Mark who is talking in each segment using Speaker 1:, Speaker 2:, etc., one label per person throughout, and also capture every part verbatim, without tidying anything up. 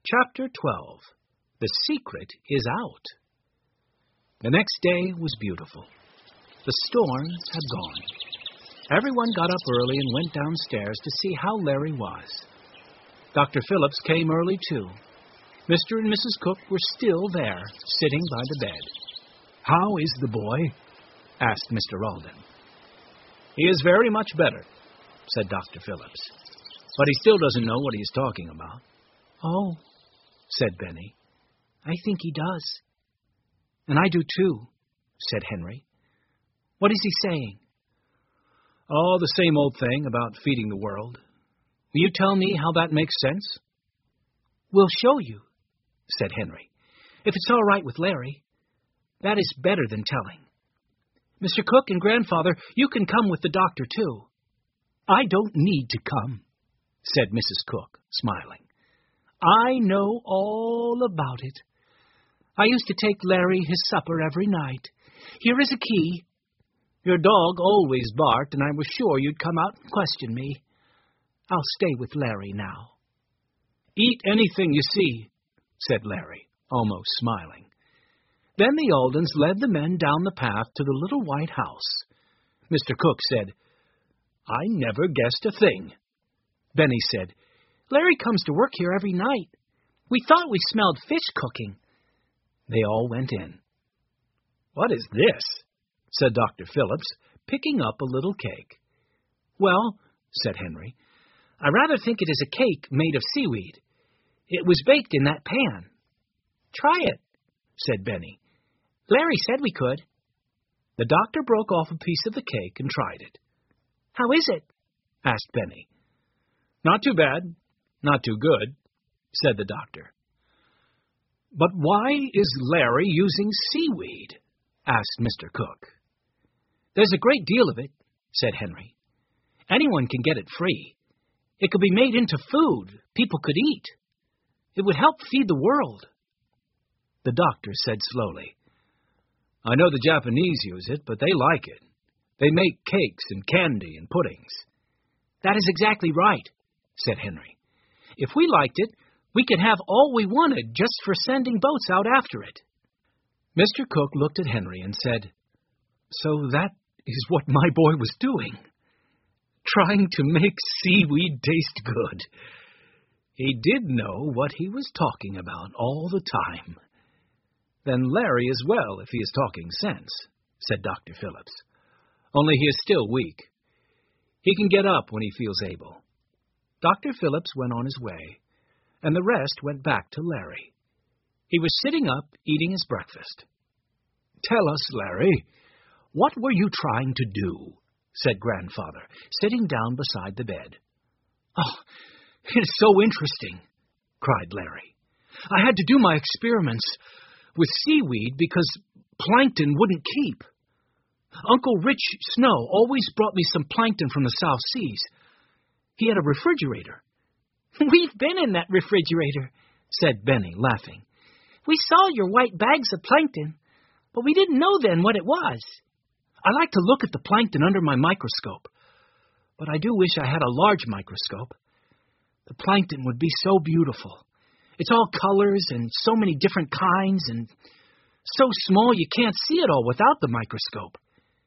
Speaker 1: Chapter twelve. The Secret is Out. The next day was beautiful. The storm had gone. Everyone got up early and went downstairs to see how Larry was. Doctor Phillips came early, too. Mister and Missus Cook were still there, sitting by the bed. "How is the boy?" asked Mister Alden. "He is very much better," said Doctor Phillips. "But he still doesn't know what he is talking about." "Oh," said Benny. "I think he does." "And I do, too," said Henry. "What is he saying?" "Oh, the same old thing about feeding the world. Will you tell me how that makes sense?" "We'll show you," said Henry, "if it's all right with Larry. That is better than telling. Mister Cook and Grandfather, you can come with the doctor, too." "I don't need to come," said Missus Cook, smiling. "I know all about it. I used to take Larry his supper every night. Here is a key. Your dog always barked, and I was sure you'd come out and question me. I'll stay with Larry now." "Eat anything you see," said Larry, almost smiling. Then the Aldens led the men down the path to the little white house. Mister Cook said, "I never guessed a thing." Benny said, "Larry comes to work here every night. We thought we smelled fish cooking." They all went in. "What is this?" said Doctor Phillips, picking up a little cake. "Well," said Henry, "I rather think it is a cake made of seaweed. It was baked in that pan." "Try it," said Benny. "Larry said we could." The doctor broke off a piece of the cake and tried it. "How is it?" asked Benny. "Not too bad, not too good," said the doctor. "But why is Larry using seaweed?" asked Mister Cook. "There's a great deal of it," said Henry. "Anyone can get it free. It could be made into food people could eat. It would help feed the world." The doctor said slowly, "I know the Japanese use it, but they like it. They make cakes and candy and puddings." "That is exactly right," said Henry. "If we liked it, we could have all we wanted just for sending boats out after it." Mister Cook looked at Henry and said, "So that is what my boy was doing, trying to make seaweed taste good. He did know what he was talking about all the time." "Then Larry is well if he is talking sense," said Doctor Phillips. "Only he is still weak. He can get up when he feels able." Doctor Phillips went on his way, and the rest went back to Larry. He was sitting up, eating his breakfast. "Tell us, Larry, what were you trying to do?" said Grandfather, sitting down beside the bed. "Oh, it is so interesting," cried Larry. "I had to do my experiments with seaweed because plankton wouldn't keep. Uncle Rich Snow always brought me some plankton from the South Seas. He had a refrigerator." "We've been in that refrigerator," said Benny, laughing. "We saw your white bags of plankton, but we didn't know then what it was. I like to look at the plankton under my microscope, but I do wish I had a large microscope. The plankton would be so beautiful. It's all colors and so many different kinds and so small you can't see it all without the microscope."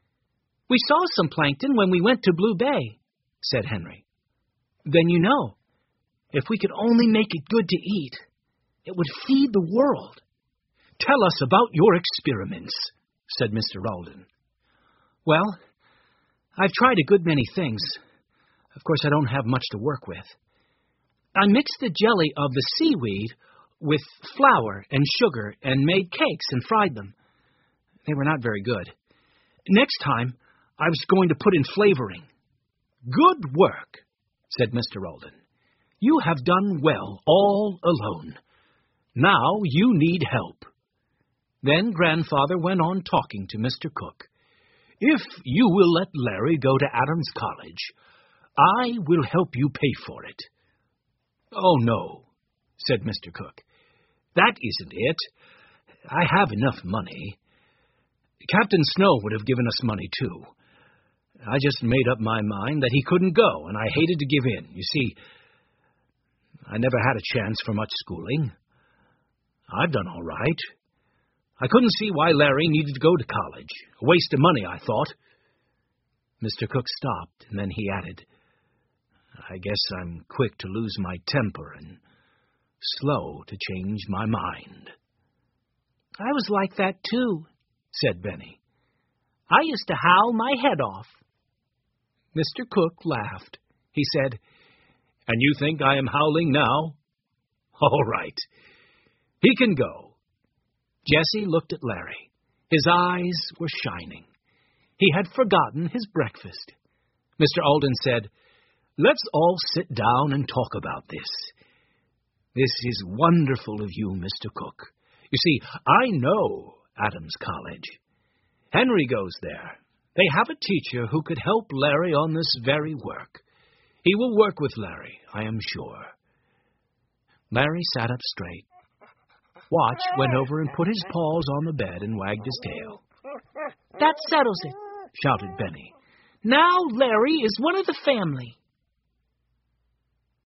Speaker 1: "We saw some plankton when we went to Blue Bay," said Henry. "Then you know, if we could only make it good to eat, it would feed the world." "Tell us about your experiments," said Mister Alden. "Well, I've tried a good many things. Of course, I don't have much to work with. I mixed the jelly of the seaweed with flour and sugar and made cakes and fried them. They were not very good. Next time, I was going to put in flavoring." "Good work," said Mister Alden. "You have done well all alone. Now you need help." Then Grandfather went on talking to Mister Cook. "If you will let Larry go to Adams College, I will help you pay for it." "Oh, no," said Mister Cook. "That isn't it. I have enough money. Captain Snow would have given us money, too. I just made up my mind that he couldn't go, and I hated to give in. You see, I never had a chance for much schooling. I've done all right. I couldn't see why Larry needed to go to college. A waste of money, I thought. Mister Cook stopped, and then he added, I guess I'm quick to lose my temper and slow to change my mind.
Speaker 2: I was like that, too, said Benny. I used to howl my head off.
Speaker 1: Mister Cook laughed. He said, And you think I am howling now? All right. He can go. Jesse looked at Larry. His eyes were shining. He had forgotten his breakfast. Mister Alden said, Let's all sit down and talk about this. This is wonderful of you, Mister Cook. You see, I know Adams College. Henry goes there. They have a teacher who could help Larry on this very work. He will work with Larry, I am sure. Larry sat up straight. Watch went over and put his paws on the bed and wagged his tail.
Speaker 2: That settles it,
Speaker 1: shouted Benny.
Speaker 2: Now Larry is one of the family.